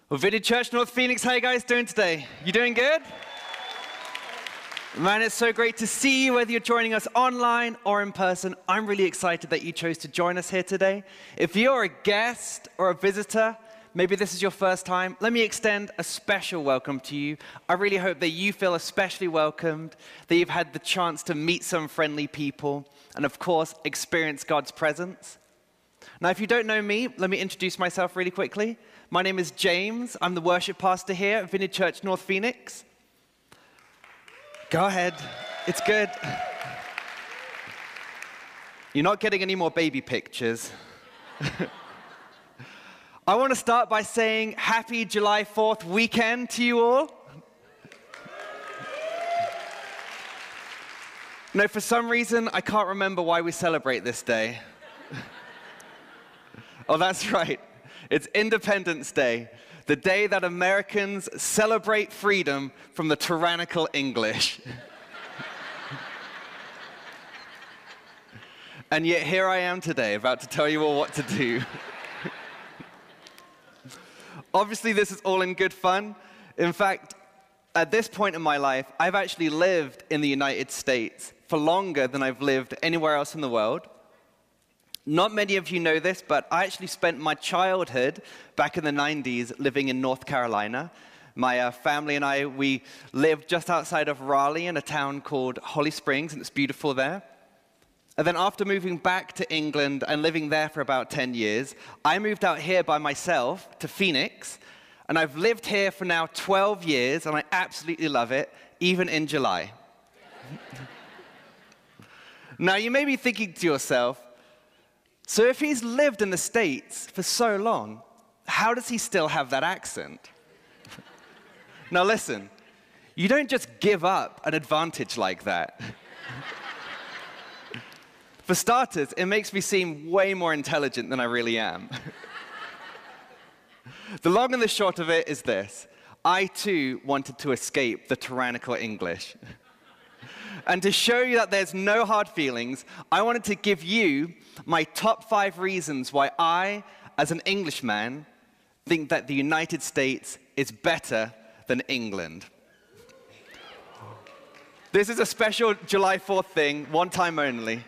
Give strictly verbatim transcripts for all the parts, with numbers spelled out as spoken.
Well, Vineyard Church North Phoenix, how you guys doing today? You doing good? Man, it's so great to see you, whether you're joining us online or in person. I'm really excited that you chose to join us here today. If you're a guest or a visitor, maybe this is your first time, let me extend a special welcome to you. I really hope that you feel especially welcomed, that you've had the chance to meet some friendly people, and of course, experience God's presence. Now, if you don't know me, let me introduce myself really quickly. My name is James. I'm the worship pastor here at Vineyard Church North Phoenix. Go ahead. It's good. You're not getting any more baby pictures. I want to start by saying happy July fourth weekend to you all. No, for some reason, I can't remember why we celebrate this day. Oh, that's right. It's Independence Day, the day that Americans celebrate freedom from the tyrannical English. And yet here I am today, about to tell you all what to do. Obviously, this is all in good fun. In fact, at this point in my life, I've actually lived in the United States for longer than I've lived anywhere else in the world. Not many of you know this, but I actually spent my childhood back in the nineties living in North Carolina. My uh, family and I, we lived just outside of Raleigh in a town called Holly Springs, and it's beautiful there. And then after moving back to England and living there for about ten years, I moved out here by myself to Phoenix, and I've lived here for now twelve years, and I absolutely love it, even in July. Now, you may be thinking to yourself, so if he's lived in the States for so long, how does he still have that accent? Now listen, you don't just give up an advantage like that. For starters, it makes me seem way more intelligent than I really am. The long and the short of it is this. I too wanted to escape the tyrannical English. And to show you that there's no hard feelings, I wanted to give you my top five reasons why I, as an Englishman, think that the United States is better than England. This is a special July fourth thing, one time only.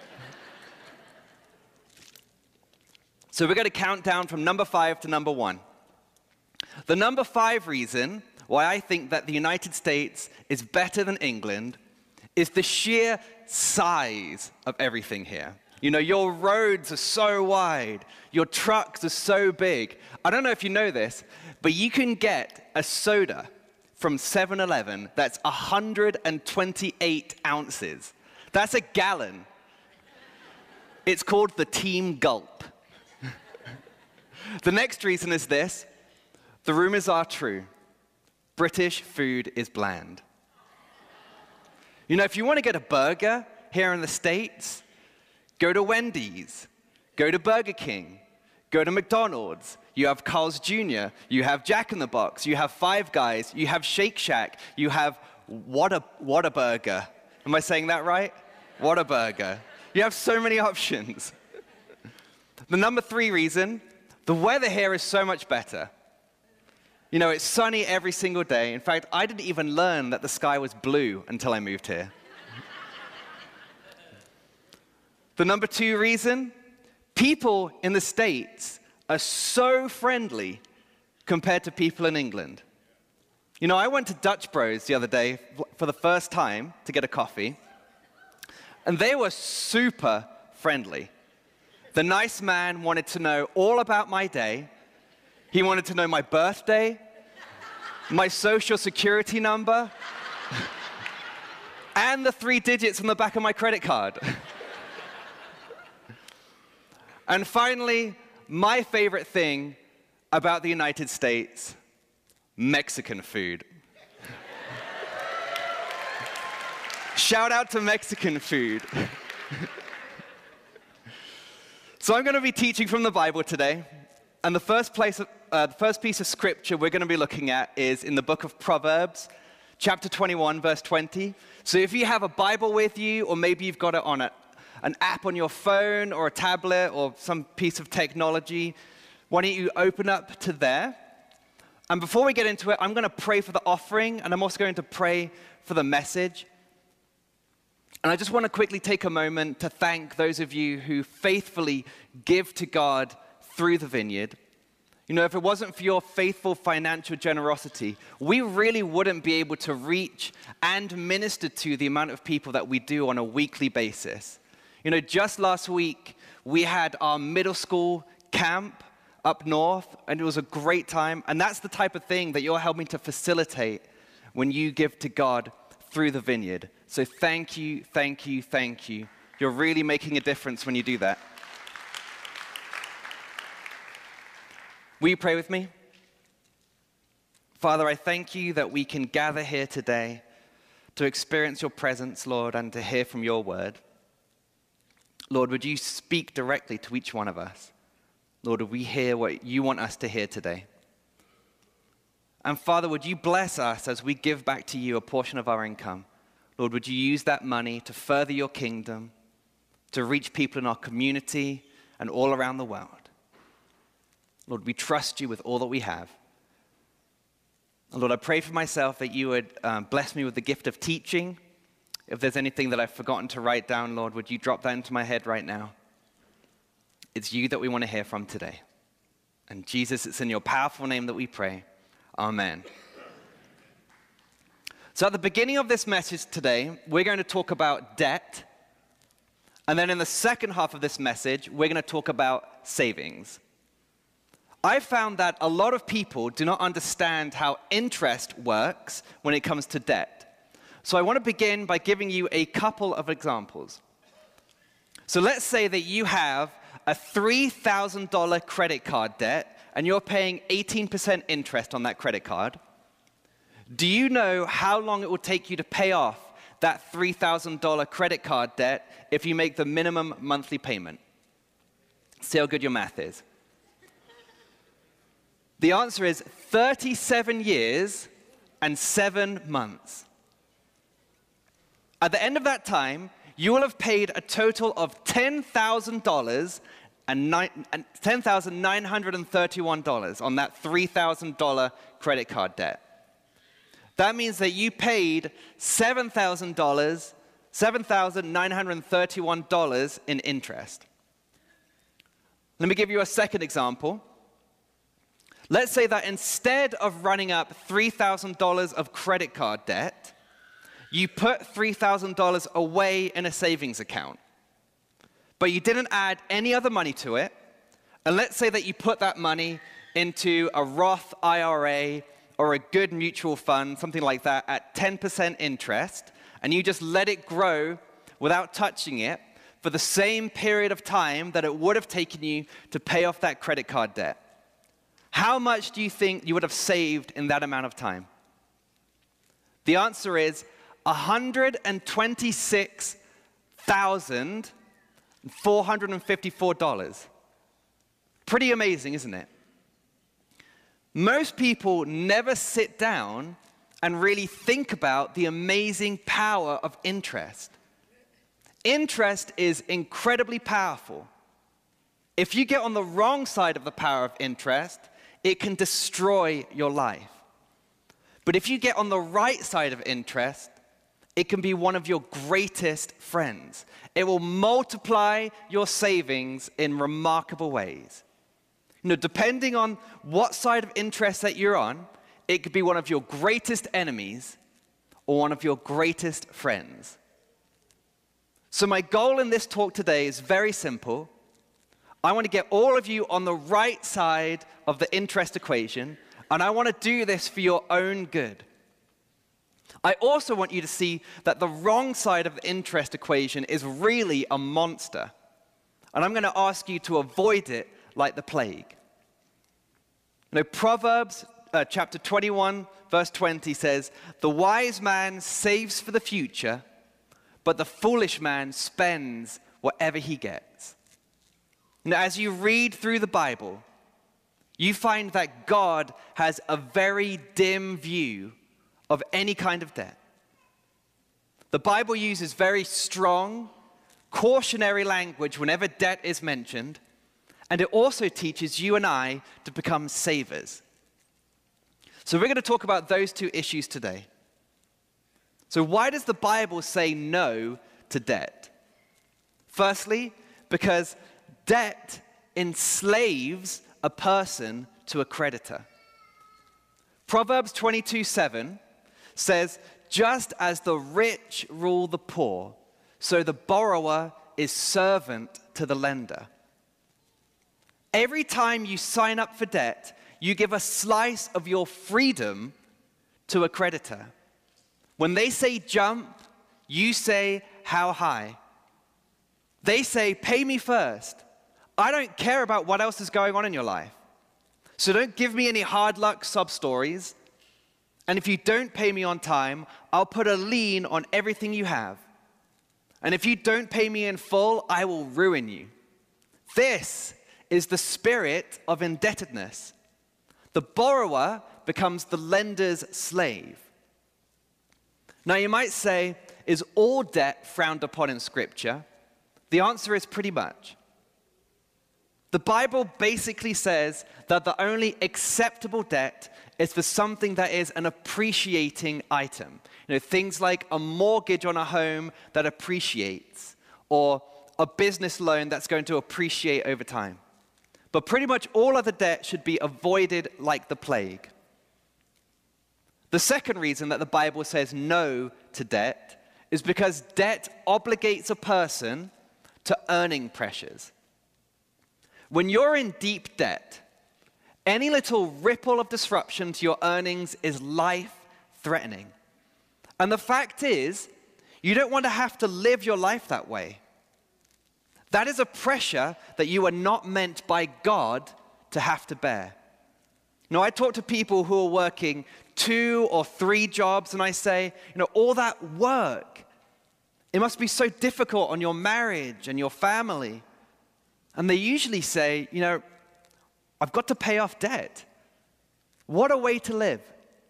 So we're going to count down from number five to number one. The number five reason why I think that the United States is better than England is the sheer size of everything here. You know, your roads are so wide, your trucks are so big. I don't know if you know this, but you can get a soda from seven eleven that's one hundred twenty-eight ounces. That's a gallon. It's called the Team Gulp. The next reason is this. The rumors are true. British food is bland. You know, if you want to get a burger here in the States, go to Wendy's, go to Burger King, go to McDonald's. You have Carl's Junior, you have Jack in the Box, you have Five Guys, you have Shake Shack, you have Whata- Whataburger. Am I saying that right? Whataburger. You have so many options. The number three reason, the weather here is so much better. You know, it's sunny every single day. In fact, I didn't even learn that the sky was blue until I moved here. The number two reason, people in the States are so friendly compared to people in England. You know, I went to Dutch Bros the other day for the first time to get a coffee, and they were super friendly. The nice man wanted to know all about my day. He wanted to know my birthday, my social security number, and the three digits on the back of my credit card. And finally, my favorite thing about the United States, Mexican food. Shout out to Mexican food. So I'm going to be teaching from the Bible today. And the first, place of, uh, the first piece of scripture we're going to be looking at is in the book of Proverbs, chapter twenty-one, verse twenty. So if you have a Bible with you, or maybe you've got it on a, an app on your phone or a tablet or some piece of technology, why don't you open up to there? And before we get into it, I'm going to pray for the offering, and I'm also going to pray for the message. And I just want to quickly take a moment to thank those of you who faithfully give to God through the Vineyard. You know, if it wasn't for your faithful financial generosity, we really wouldn't be able to reach and minister to the amount of people that we do on a weekly basis. You know, just last week, we had our middle school camp up north, and it was a great time. And that's the type of thing that you're helping to facilitate when you give to God through the Vineyard. So thank you, thank you, thank you. You're really making a difference when you do that. Will you pray with me? Father, I thank you that we can gather here today to experience your presence, Lord, and to hear from your word. Lord, would you speak directly to each one of us? Lord, would we hear what you want us to hear today? And Father, would you bless us as we give back to you a portion of our income? Lord, would you use that money to further your kingdom, to reach people in our community and all around the world? Lord, we trust you with all that we have. And Lord, I pray for myself that you would um, bless me with the gift of teaching. If there's anything that I've forgotten to write down, Lord, would you drop that into my head right now? It's you that we want to hear from today. And Jesus, it's in your powerful name that we pray. Amen. So at the beginning of this message today, we're going to talk about debt. And then in the second half of this message, we're going to talk about savings. I found that a lot of people do not understand how interest works when it comes to debt. So I want to begin by giving you a couple of examples. So let's say that you have a three thousand dollars credit card debt and you're paying eighteen percent interest on that credit card. Do you know how long it will take you to pay off that three thousand dollars credit card debt if you make the minimum monthly payment? See how good your math is. The answer is thirty-seven years and seven months. At the end of that time, you will have paid a total of ten thousand dollars and ten thousand nine hundred thirty-one dollars on that three thousand dollars credit card debt. That means that you paid seven thousand dollars, seven thousand nine hundred thirty-one dollars in interest. Let me give you a second example. Let's say that instead of running up three thousand dollars of credit card debt, you put three thousand dollars away in a savings account, but you didn't add any other money to it. And let's say that you put that money into a Roth I R A or a good mutual fund, something like that, at ten percent interest, and you just let it grow without touching it for the same period of time that it would have taken you to pay off that credit card debt. How much do you think you would have saved in that amount of time? The answer is one hundred twenty-six thousand four hundred fifty-four dollars. Pretty amazing, isn't it? Most people never sit down and really think about the amazing power of interest. Interest is incredibly powerful. If you get on the wrong side of the power of interest, it can destroy your life. But if you get on the right side of interest, it can be one of your greatest friends. It will multiply your savings in remarkable ways. You know, depending on what side of interest that you're on, it could be one of your greatest enemies or one of your greatest friends. So my goal in this talk today is very simple. I want to get all of you on the right side of the interest equation, and I want to do this for your own good. I also want you to see that the wrong side of the interest equation is really a monster, and I'm going to ask you to avoid it like the plague. You know, Proverbs uh, chapter twenty-one, verse twenty says, "The wise man saves for the future, but the foolish man spends whatever he gets." Now, as you read through the Bible, you find that God has a very dim view of any kind of debt. The Bible uses very strong, cautionary language whenever debt is mentioned, and it also teaches you and I to become savers. So we're going to talk about those two issues today. So why does the Bible say no to debt? Firstly, because debt enslaves a person to a creditor. Proverbs twenty-two seven says, just as the rich rule the poor, so the borrower is servant to the lender. Every time you sign up for debt, you give a slice of your freedom to a creditor. When they say jump, you say how high. They say, pay me first. I don't care about what else is going on in your life. So don't give me any hard luck sub stories. And if you don't pay me on time, I'll put a lien on everything you have. And if you don't pay me in full, I will ruin you. This is the spirit of indebtedness. The borrower becomes the lender's slave. Now you might say, is all debt frowned upon in Scripture? The answer is pretty much. The Bible basically says that the only acceptable debt is for something that is an appreciating item. You know, things like a mortgage on a home that appreciates, or a business loan that's going to appreciate over time. But pretty much all other debt should be avoided like the plague. The second reason that the Bible says no to debt is because debt obligates a person to earning pressures. When you're in deep debt, any little ripple of disruption to your earnings is life-threatening. And the fact is, you don't want to have to live your life that way. That is a pressure that you are not meant by God to have to bear. Now, I talk to people who are working two or three jobs, and I say, you know, all that work, it must be so difficult on your marriage and your family. And they usually say, you know, I've got to pay off debt. What a way to live.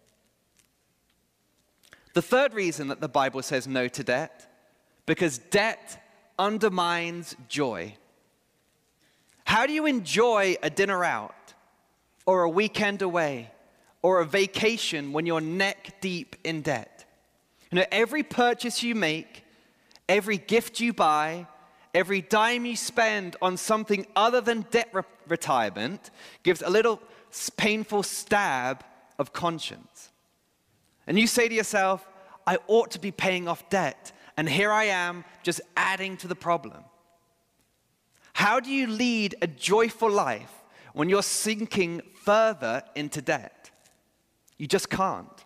The third reason that the Bible says no to debt, because debt undermines joy. How do you enjoy a dinner out, or a weekend away, or a vacation when you're neck deep in debt? You know, every purchase you make, every gift you buy, every dime you spend on something other than debt re- retirement gives a little painful stab of conscience. And you say to yourself, I ought to be paying off debt, and here I am just adding to the problem. How do you lead a joyful life when you're sinking further into debt? You just can't.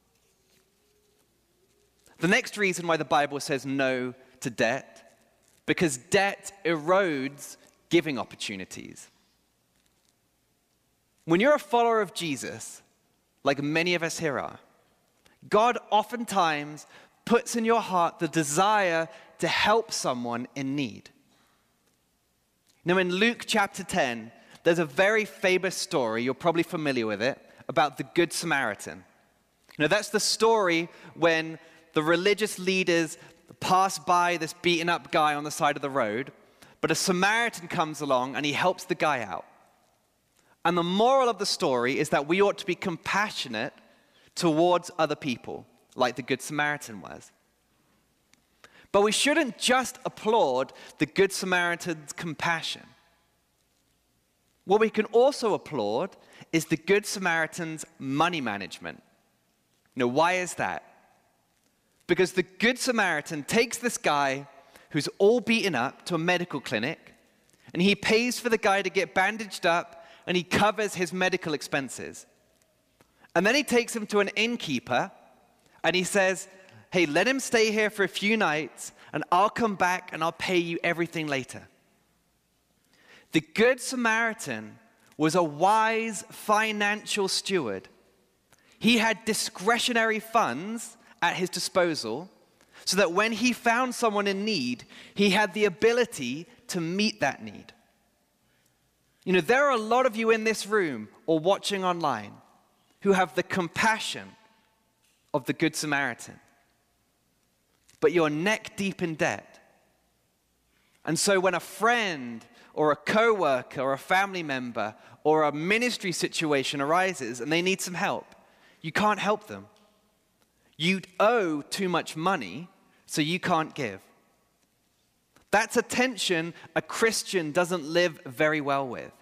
The next reason why the Bible says no to debt, because debt erodes giving opportunities. When you're a follower of Jesus, like many of us here are, God oftentimes puts in your heart the desire to help someone in need. Now, in Luke chapter ten, there's a very famous story, you're probably familiar with it, about the Good Samaritan. You know, that's the story when the religious leaders pass by this beaten up guy on the side of the road, but a Samaritan comes along and he helps the guy out. And the moral of the story is that we ought to be compassionate towards other people, like the Good Samaritan was. But we shouldn't just applaud the Good Samaritan's compassion. What we can also applaud is the Good Samaritan's money management. Now, why is that? Because the Good Samaritan takes this guy who's all beaten up to a medical clinic, and he pays for the guy to get bandaged up, and he covers his medical expenses. And then he takes him to an innkeeper, and he says, hey, let him stay here for a few nights, and I'll come back and I'll pay you everything later. The Good Samaritan was a wise financial steward. He had discretionary funds at his disposal so that when he found someone in need, he had the ability to meet that need. You know, there are a lot of you in this room or watching online who have the compassion of the Good Samaritan, but you're neck deep in debt. And so when a friend or a coworker or a family member or a ministry situation arises and they need some help, you can't help them. You owe too much money, so you can't give. That's a tension a Christian doesn't live very well with.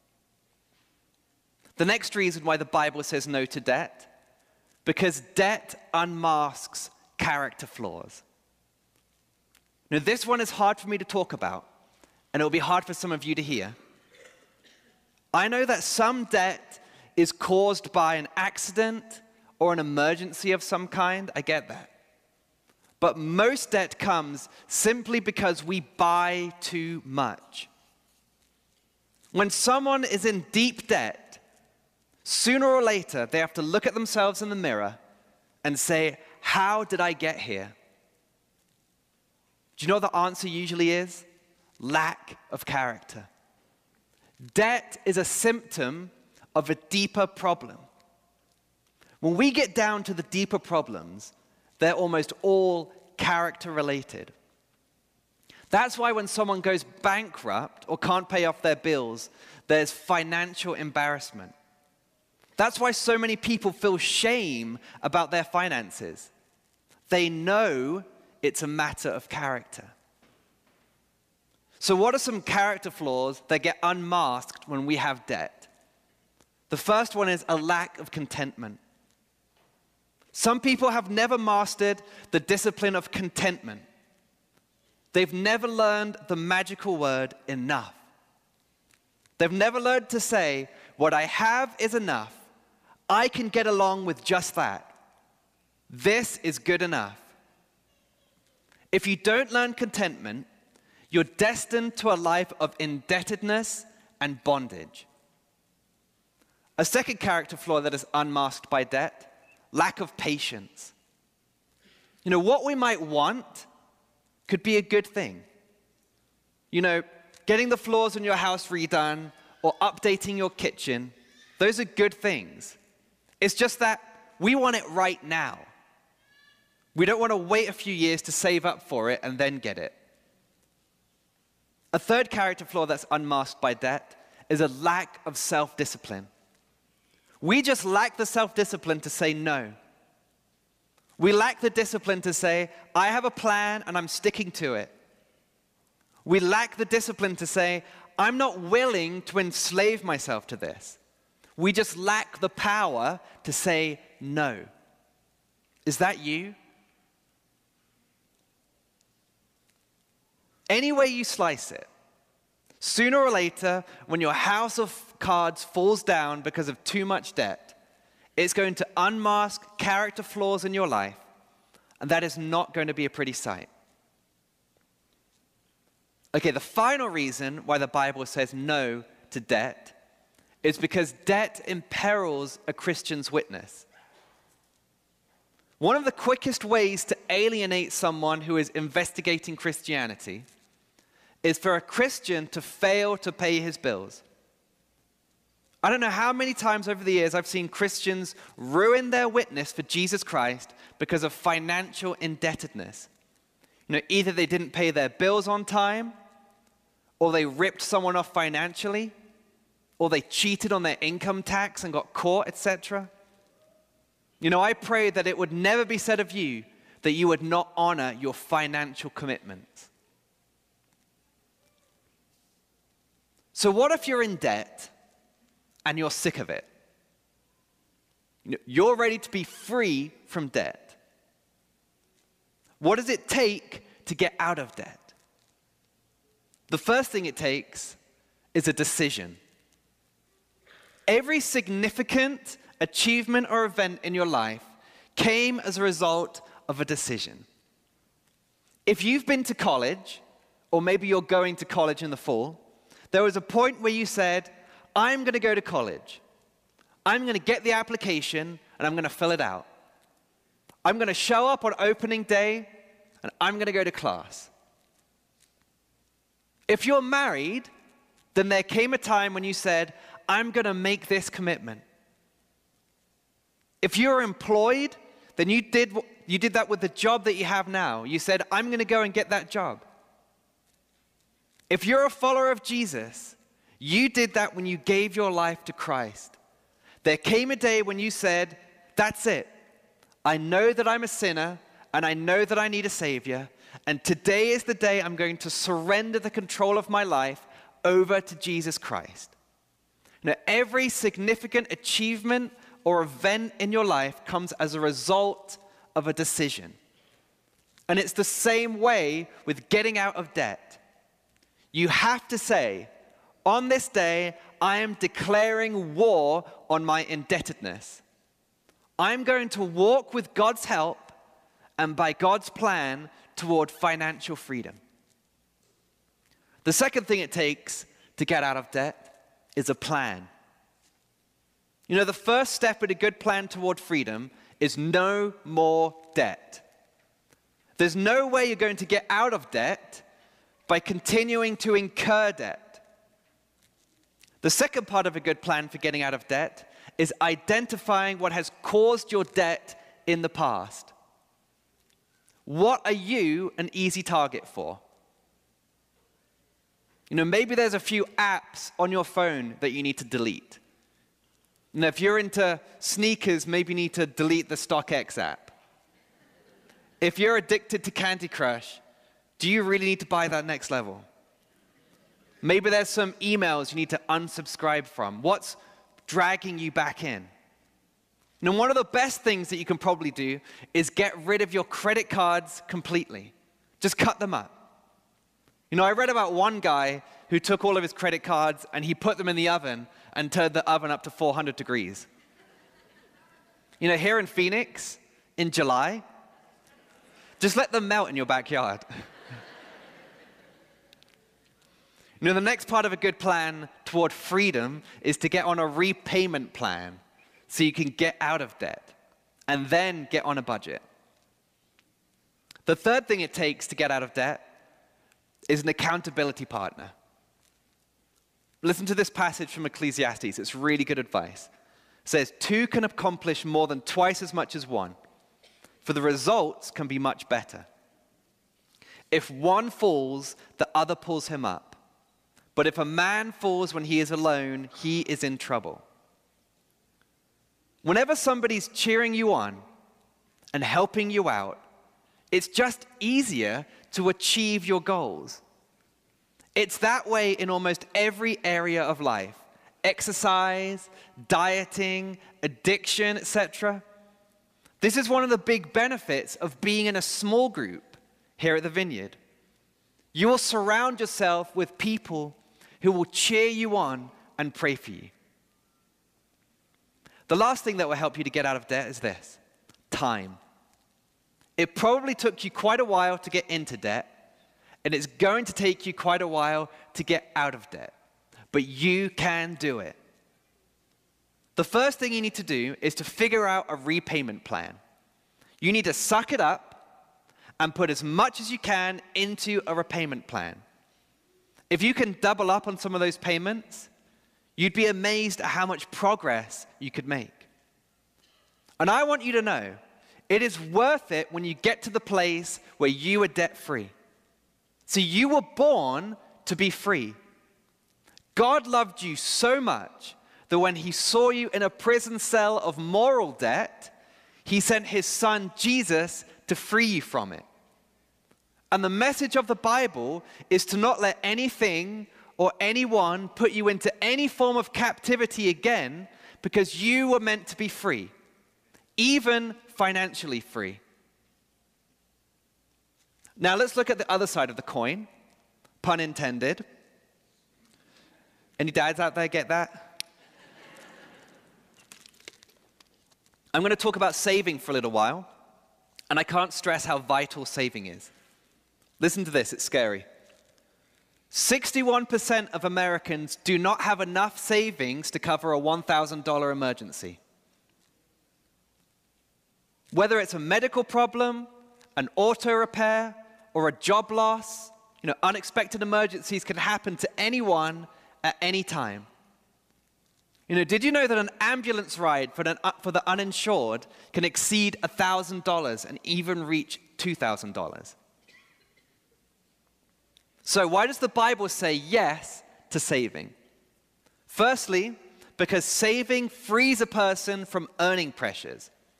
The next reason why the Bible says no to debt, because debt unmasks character flaws. Now, this one is hard for me to talk about, and it will be hard for some of you to hear. I know that some debt is caused by an accident or an emergency of some kind. I get that. But most debt comes simply because we buy too much. When someone is in deep debt, sooner or later, they have to look at themselves in the mirror and say, how did I get here? Do you know what the answer usually is? Lack of character. Debt is a symptom of a deeper problem. When we get down to the deeper problems, they're almost all character related. That's why when someone goes bankrupt or can't pay off their bills, there's financial embarrassment. That's why so many people feel shame about their finances. They know it's a matter of character. So what are some character flaws that get unmasked when we have debt? The first one is a lack of contentment. Some people have never mastered the discipline of contentment. They've never learned the magical word enough. They've never learned to say, what I have is enough. I can get along with just that. This is good enough. If you don't learn contentment, you're destined to a life of indebtedness and bondage. A second character flaw that is unmasked by debt, lack of patience. You know, what we might want could be a good thing. You know, getting the floors in your house redone or updating your kitchen, those are good things. It's just that we want it right now. We don't want to wait a few years to save up for it and then get it. A third character flaw that's unmasked by debt is a lack of self-discipline. We just lack the self-discipline to say no. We lack the discipline to say, I have a plan and I'm sticking to it. We lack the discipline to say, I'm not willing to enslave myself to this. We just lack the power to say no. Is that you? Any way you slice it, sooner or later, when your house of cards falls down because of too much debt, it's going to unmask character flaws in your life, and that is not going to be a pretty sight. Okay, the final reason why the Bible says no to debt is because debt imperils a Christian's witness. One of the quickest ways to alienate someone who is investigating Christianity is for a Christian to fail to pay his bills. I don't know how many times over the years I've seen Christians ruin their witness for Jesus Christ because of financial indebtedness. You know, either they didn't pay their bills on time, or they ripped someone off financially, or they cheated on their income tax and got caught, et cetera. You know, I pray that it would never be said of you that you would not honor your financial commitments. So what if you're in debt and you're sick of it? You're ready to be free from debt. What does it take to get out of debt? The first thing it takes is a decision. Every significant achievement or event in your life came as a result of a decision. If you've been to college, or maybe you're going to college in the fall, there was a point where you said, I'm going to go to college. I'm going to get the application, and I'm going to fill it out. I'm going to show up on opening day, and I'm going to go to class. If you're married, then there came a time when you said, I'm going to make this commitment. If you're employed, then you did, you did that with the job that you have now. You said, I'm going to go and get that job. If you're a follower of Jesus, you did that when you gave your life to Christ. There came a day when you said, that's it. I know that I'm a sinner, and I know that I need a Savior, and today is the day I'm going to surrender the control of my life over to Jesus Christ. Now, every significant achievement or event in your life comes as a result of a decision. And it's the same way with getting out of debt. You have to say, on this day, I am declaring war on my indebtedness. I'm going to walk with God's help and by God's plan toward financial freedom. The second thing it takes to get out of debt is a plan. You know, the first step in a good plan toward freedom is no more debt. There's no way you're going to get out of debt by continuing to incur debt. The second part of a good plan for getting out of debt is identifying what has caused your debt in the past. What are you an easy target for? You know, maybe there's a few apps on your phone that you need to delete. You know, if you're into sneakers, maybe you need to delete the StockX app. If you're addicted to Candy Crush, do you really need to buy that next level? Maybe there's some emails you need to unsubscribe from. What's dragging you back in? Now, one of the best things that you can probably do is get rid of your credit cards completely. Just cut them up. You know, I read about one guy who took all of his credit cards and he put them in the oven and turned the oven up to four hundred degrees. You know, here in Phoenix, in July, just let them melt in your backyard. You know, the next part of a good plan toward freedom is to get on a repayment plan so you can get out of debt and then get on a budget. The third thing it takes to get out of debt is an accountability partner. Listen to this passage from Ecclesiastes. It's really good advice. It says, two can accomplish more than twice as much as one, for the results can be much better. If one falls, the other pulls him up. But if a man falls when he is alone, he is in trouble. Whenever somebody's cheering you on and helping you out, it's just easier to achieve your goals. It's that way in almost every area of life. Exercise, dieting, addiction, et cetera. This is one of the big benefits of being in a small group here at the Vineyard. You will surround yourself with people who will cheer you on and pray for you. The last thing that will help you to get out of debt is this: time. It probably took you quite a while to get into debt, and it's going to take you quite a while to get out of debt. But you can do it. The first thing you need to do is to figure out a repayment plan. You need to suck it up and put as much as you can into a repayment plan. If you can double up on some of those payments, you'd be amazed at how much progress you could make. And I want you to know, it is worth it when you get to the place where you are debt-free. So you were born to be free. God loved you so much that when he saw you in a prison cell of moral debt, he sent his son Jesus to free you from it. And the message of the Bible is to not let anything or anyone put you into any form of captivity again, because you were meant to be free, even financially free. Now let's look at the other side of the coin, pun intended. Any dads out there get that? I'm going to talk about saving for a little while, and I can't stress how vital saving is. Listen to this, it's scary. sixty-one percent of Americans do not have enough savings to cover a one thousand dollars emergency. Whether it's a medical problem, an auto repair, or a job loss, you know, unexpected emergencies can happen to anyone at any time. You know, did you know that an ambulance ride for, an, for the uninsured can exceed one thousand dollars and even reach two thousand dollars? So why does the Bible say yes to saving? Firstly, because saving frees a person from earning pressures.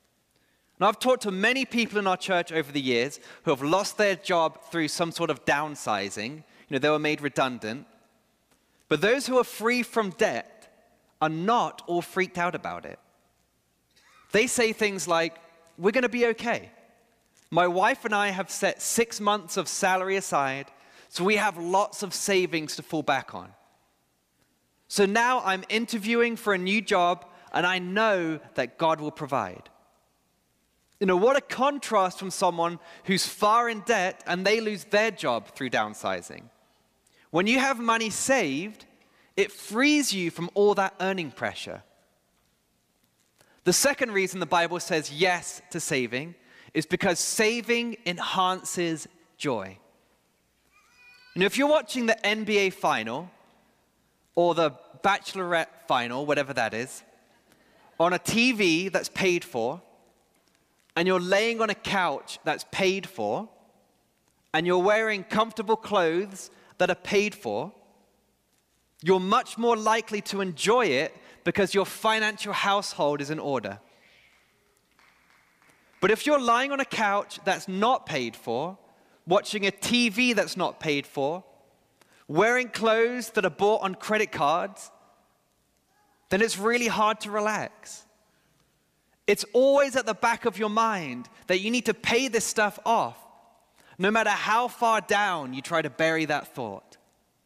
And I've talked to many people in our church over the years who have lost their job through some sort of downsizing. You know, they were made redundant. But those who are free from debt are not all freaked out about it. They say things like, we're going to be okay. My wife and I have set six months of salary aside, so we have lots of savings to fall back on. So now I'm interviewing for a new job, and I know that God will provide. You know, what a contrast from someone who's far in debt and they lose their job through downsizing. When you have money saved, it frees you from all that earning pressure. The second reason the Bible says yes to saving is because saving enhances joy. You know, if you're watching the N B A final or the Bachelorette final, whatever that is, on a T V that's paid for, and you're laying on a couch that's paid for, and you're wearing comfortable clothes that are paid for, you're much more likely to enjoy it because your financial household is in order. But if you're lying on a couch that's not paid for, watching a T V that's not paid for, wearing clothes that are bought on credit cards, then it's really hard to relax. It's always at the back of your mind that you need to pay this stuff off, no matter how far down you try to bury that thought.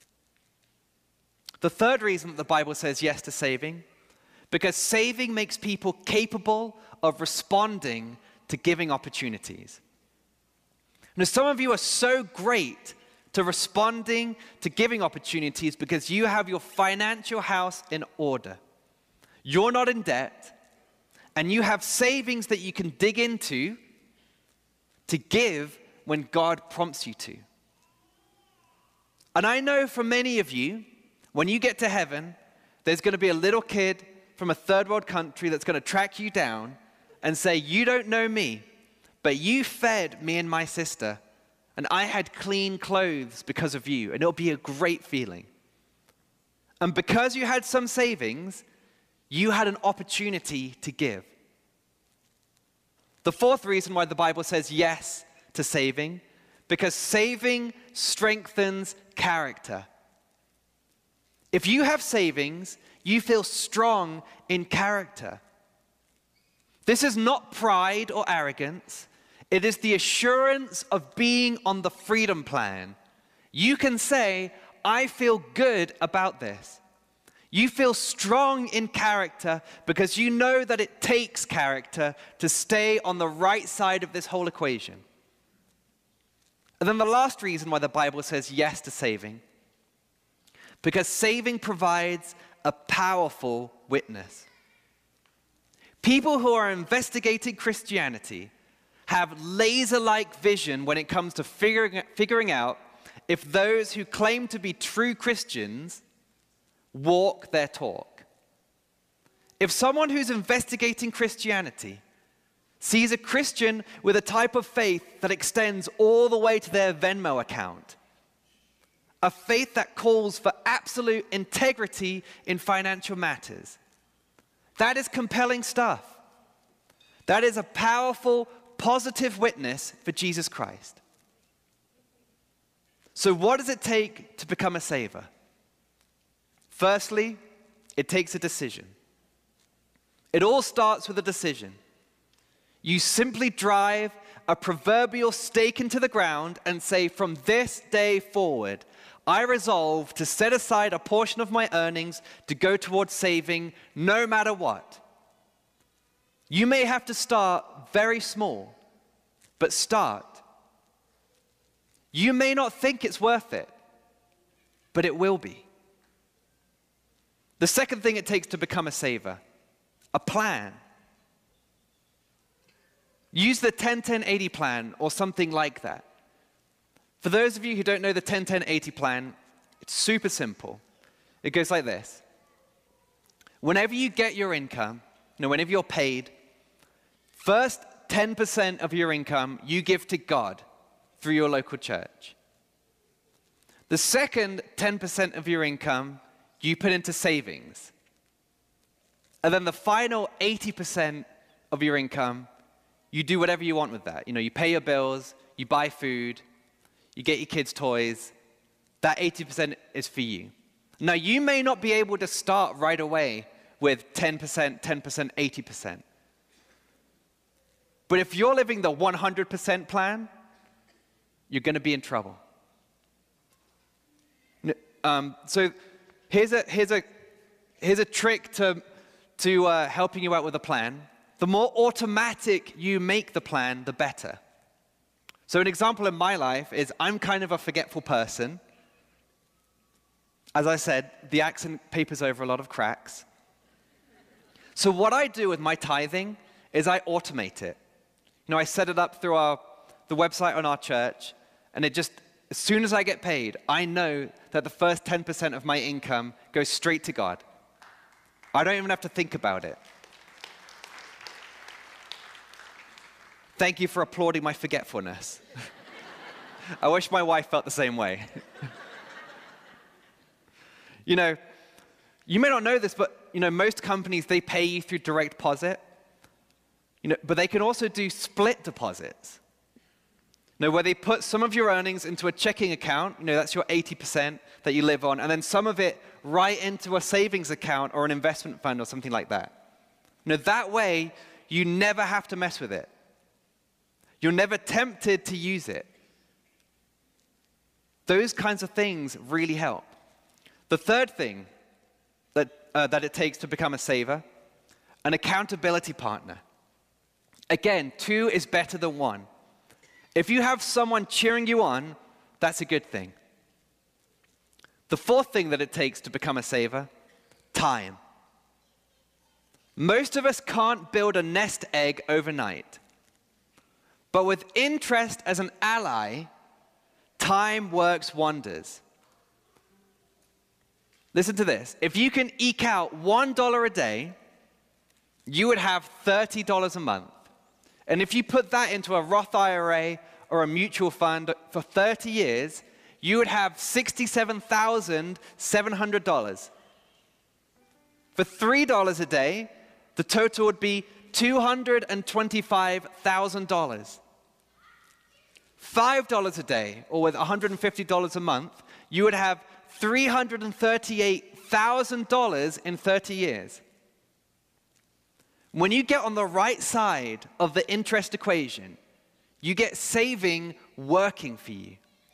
The third reason that the Bible says yes to saving, because saving makes people capable of responding to giving opportunities. Now, some of you are so great to responding to giving opportunities because you have your financial house in order. You're not in debt, and you have savings that you can dig into to give when God prompts you to. And I know for many of you, when you get to heaven, there's going to be a little kid from a third world country that's going to track you down and say, you don't know me, but you fed me and my sister, and I had clean clothes because of you, and it'll be a great feeling. And because you had some savings, you had an opportunity to give. The fourth reason why the Bible says yes to saving, because saving strengthens character. If you have savings, you feel strong in character. This is not pride or arrogance. It is the assurance of being on the freedom plan. You can say, I feel good about this. You feel strong in character because you know that it takes character to stay on the right side of this whole equation. And then the last reason why the Bible says yes to saving, because saving provides a powerful witness. People who are investigating Christianity have laser-like vision when it comes to figuring, figuring out if those who claim to be true Christians walk their talk. If someone who's investigating Christianity sees a Christian with a type of faith that extends all the way to their Venmo account, a faith that calls for absolute integrity in financial matters, that is compelling stuff. That is a powerful, positive witness for Jesus Christ. So what does it take to become a saver? Firstly, it takes a decision. It all starts with a decision. You simply drive a proverbial stake into the ground and say, from this day forward, I resolve to set aside a portion of my earnings to go towards saving no matter what. You may have to start very small, but start. You may not think it's worth it, but it will be. The second thing it takes to become a saver, a plan. Use the ten ten eighty plan or something like that. For those of you who don't know the ten ten eighty plan, it's super simple. It goes like this. Whenever you get your income, you know, whenever you're paid, first ten percent of your income you give to God through your local church. The second ten percent of your income you put into savings. And then the final eighty percent of your income You do whatever you want with that. You know, you pay your bills, you buy food, you get your kids toys. That eighty percent is for you. Now, you may not be able to start right away with ten percent, ten percent, eighty percent. But if you're living the one hundred percent plan, you're going to be in trouble. Um, so here's a, here's a, here's a trick to, to uh, helping you out with a plan. The more automatic you make the plan, the better. So an example in my life is I'm kind of a forgetful person. As I said, the accent papers over a lot of cracks. So what I do with my tithing is I automate it. You know, I set it up through our, the website on our church, and it just, as soon as I get paid, I know that the first ten percent of my income goes straight to God. I don't even have to think about it. Thank you for applauding my forgetfulness. I wish my wife felt the same way. You know, you may not know this, but you know, most companies, they pay you through direct deposit. You know, but they can also do split deposits. You know, where they put some of your earnings into a checking account, you know, that's your eighty percent that you live on, and then some of it right into a savings account or an investment fund or something like that. You know, that way, you never have to mess with it. You're never tempted to use it. Those kinds of things really help. The third thing that, uh, that it takes to become a saver, an accountability partner. Again, two is better than one. If you have someone cheering you on, that's a good thing. The fourth thing that it takes to become a saver, time. Most of us can't build a nest egg overnight. But with interest as an ally, time works wonders. Listen to this. If you can eke out one dollar a day, you would have thirty dollars a month. And if you put that into a Roth I R A or a mutual fund for thirty years, you would have sixty-seven thousand seven hundred dollars. For three dollars a day, the total would be two hundred twenty-five thousand dollars. five dollars a day, or with one hundred fifty dollars a month, you would have three hundred thirty-eight thousand dollars in thirty years. When you get on the right side of the interest equation, you get saving working for you.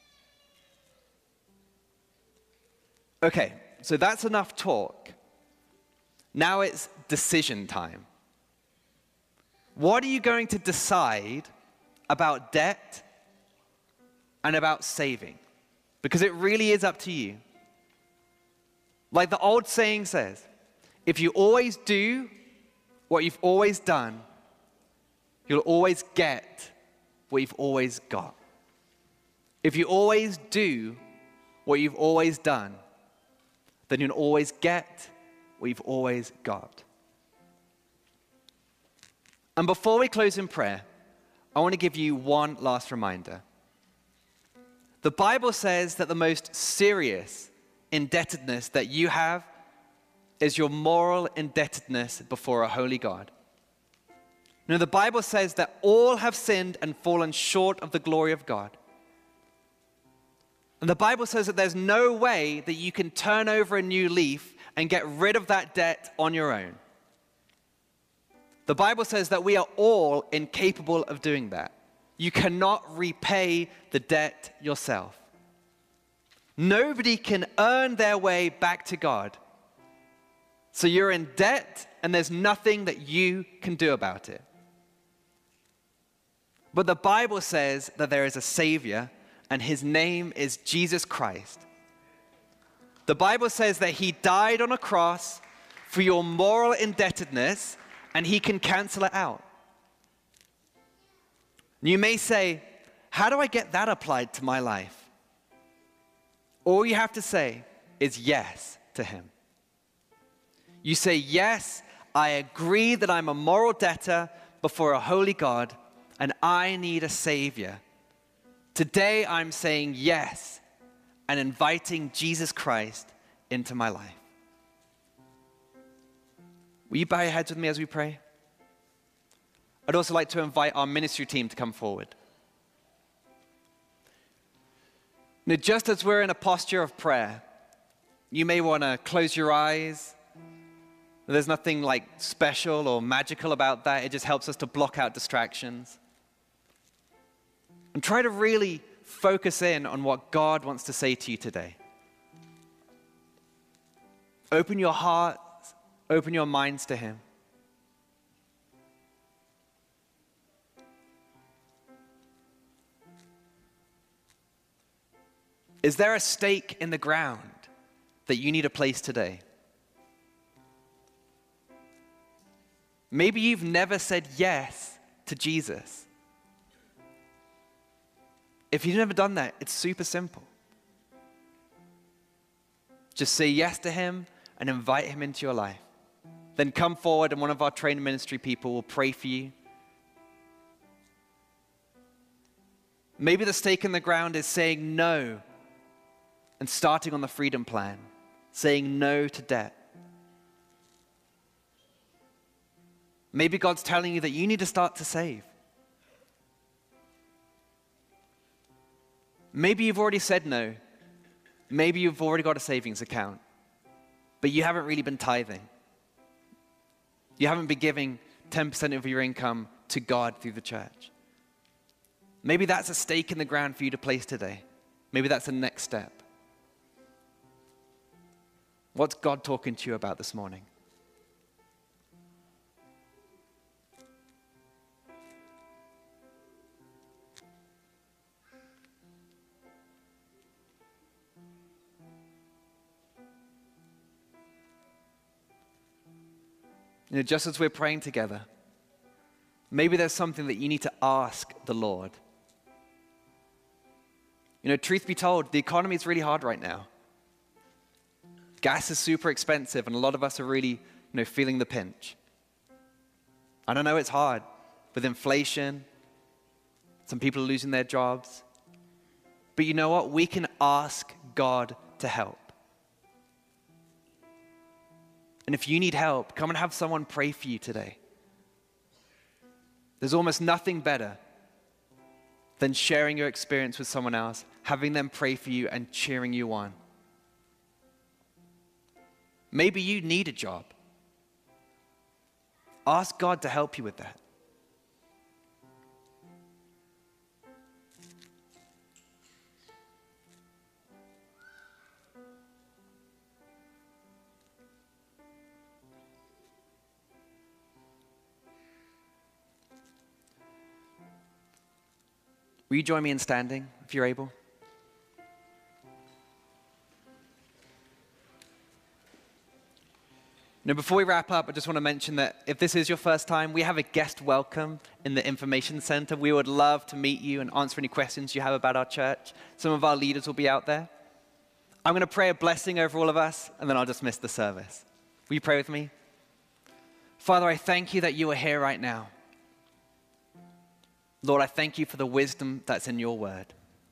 Okay, so that's enough talk. Now it's decision time. What are you going to decide about debt and about saving? Because it really is up to you. Like the old saying says, if you always do what you've always done, you'll always get what you've always got. If you always do what you've always done, then you'll always get what you've always got. And before we close in prayer, I want to give you one last reminder. The Bible says that the most serious indebtedness that you have is your moral indebtedness before a holy God. Now, the Bible says that all have sinned and fallen short of the glory of God. And the Bible says that there's no way that you can turn over a new leaf and get rid of that debt on your own. The Bible says that we are all incapable of doing that. You cannot repay the debt yourself. Nobody can earn their way back to God. So you're in debt, and there's nothing that you can do about it. But the Bible says that there is a Savior, and his name is Jesus Christ. The Bible says that he died on a cross for your moral indebtedness, and he can cancel it out. You may say, how do I get that applied to my life? All you have to say is yes to him. You say, yes, I agree that I'm a moral debtor before a holy God, and I need a Savior. Today I'm saying yes and inviting Jesus Christ into my life. Will you bow your heads with me as we pray? I'd also like to invite our ministry team to come forward. Now, just as we're in a posture of prayer, you may want to close your eyes. There's nothing like special or magical about that. It just helps us to block out distractions. And try to really focus in on what God wants to say to you today. Open your hearts, open your minds to Him. Is there a stake in the ground that you need to place today? Maybe you've never said yes to Jesus. If you've never done that, it's super simple. Just say yes to Him and invite Him into your life. Then come forward and one of our trained ministry people will pray for you. Maybe the stake in the ground is saying no and starting on the freedom plan, saying no to debt. Maybe God's telling you that you need to start to save. Maybe you've already said no. Maybe you've already got a savings account, but you haven't really been tithing. You haven't been giving ten percent of your income to God through the church. Maybe that's a stake in the ground for you to place today. Maybe that's the next step. What's God talking to you about this morning? You know, just as we're praying together, maybe there's something that you need to ask the Lord. You know, truth be told, the economy is really hard right now. Gas is super expensive, and a lot of us are really, you know, feeling the pinch. I don't know, it's hard with inflation. Some people are losing their jobs. But you know what? We can ask God to help. And if you need help, come and have someone pray for you today. There's almost nothing better than sharing your experience with someone else, having them pray for you and cheering you on. Maybe you need a job. Ask God to help you with that. Will you join me in standing, if you're able? Now, before we wrap up, I just want to mention that if this is your first time, we have a guest welcome in the information center. We would love to meet you and answer any questions you have about our church. Some of our leaders will be out there. I'm going to pray a blessing over all of us, and then I'll dismiss the service. Will you pray with me? Father, I thank you that you are here right now. Lord, I thank you for the wisdom that's in your word.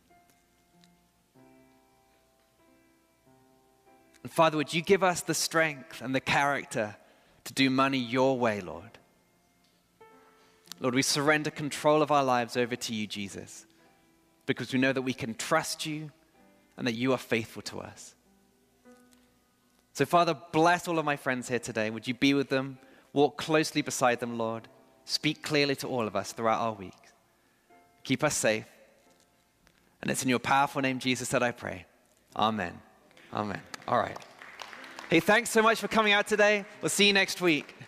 And Father, would you give us the strength and the character to do money your way, Lord? Lord, we surrender control of our lives over to you, Jesus, because we know that we can trust you and that you are faithful to us. So Father, bless all of my friends here today. Would you be with them? Walk closely beside them, Lord. Speak clearly to all of us throughout our week. Keep us safe. And it's in your powerful name, Jesus, that I pray. Amen. Amen. All right. Hey, thanks so much for coming out today. We'll see you next week.